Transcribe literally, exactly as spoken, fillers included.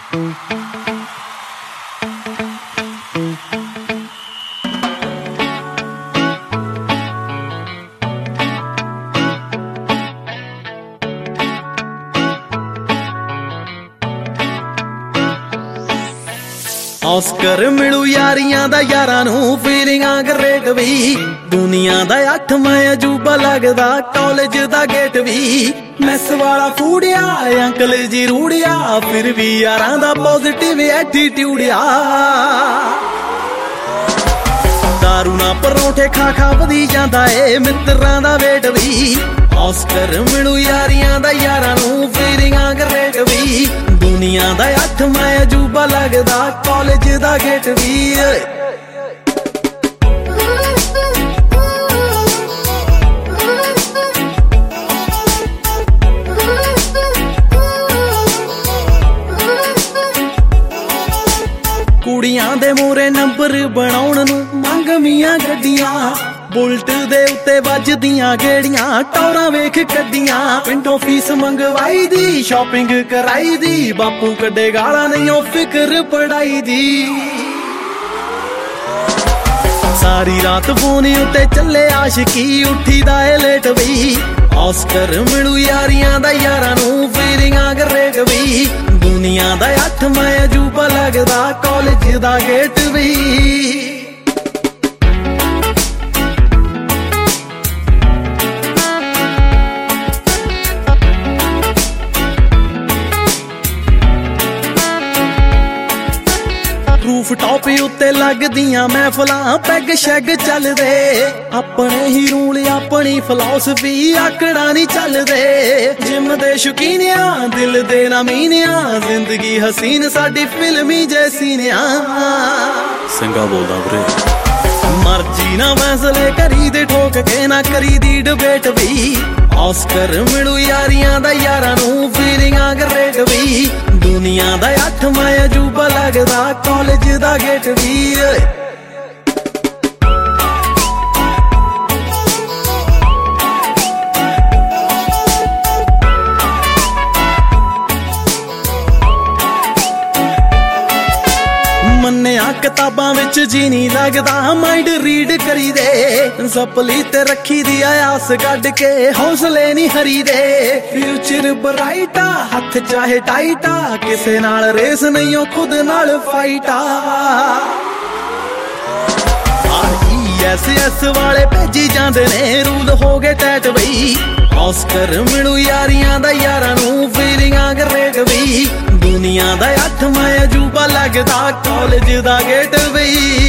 Oscar मिलू यारियां दा यारां नू फीलिंगां ग्रेट भी दुनिया दा अठ मैं अजूबा लगदा कॉलेज दा गेट भी मैस वाला फूड़िया अंकल जी रूड़िया फिर भी यारां दा पॉजिटिव एटीट्यूडिया दारू ना परोठे खा खा वधी जांदा ए मित्रां दा वेट भी ऑस्कर मिलू यारियां दा यारां नू फीलिंगां ग्रेट भी दुनिया दा अठ मैं अजूबा लगदा कॉलेज दा गेट भी कुड़ियां दे मोरे नंबर बनाउण नू मंगमियां गड्डियां बुलट दे उत्ते वजदियां गेड़ियां टौरां वेख कड्डियां पिंडों फीस मंगवाई दी शॉपिंग कराई दी बापू कड्डे गाला नहीं ओ फिक्र पढ़ाई दी सारी रात फोन उत्ते चले आशिकी उठी दा ए लेट भी ऑस्कर मिलू यारियां दा यारां नू फीलिंगां ग्रेट भी दुनिया दा अठ मैं अजूबा लगदा कॉलेज दा गेट भी रूफ टॉप उत्ते लगदियां महफलां पैग शैग चलदे अपने ही रूल अपनी फिलॉसफी आकड़ा नहीं चलदे जिम दे शौकीनिया दिल दे नामीनिया जिंदगी हसीन साडी फिल्मी जैसी ने संगा बोलदा वीरे मर्जी ना फैसले करी दे ठोक के ना करी दी डिबेट भी ऑस्कर मिलू यारियां दा यारां नू फीलिंगां ग्रेट भी दुनिया दा अठ मैं अजूबा लगदा कॉलेज दा गेट भी मन्निया किताबां विच जी नहीं लगदा माइंड रीड करी दे सपली ते रखी दी आस गड्ड के हौसले नहीं हरी दे फ्यूचर ब्राइटा हथ चाहे टाइटा किसे नाल रेस नहीं ओ खुद नाल फाइटा एस एस वाले भेजी जांदे ने रूल हो गए टैट बई ऑस्कर मिलू यारियां दा यारां नू फीलिंगां ग्रेट भी दुनिया दा अठ मैं अजूबा लगदा कॉलेज दा गेट भी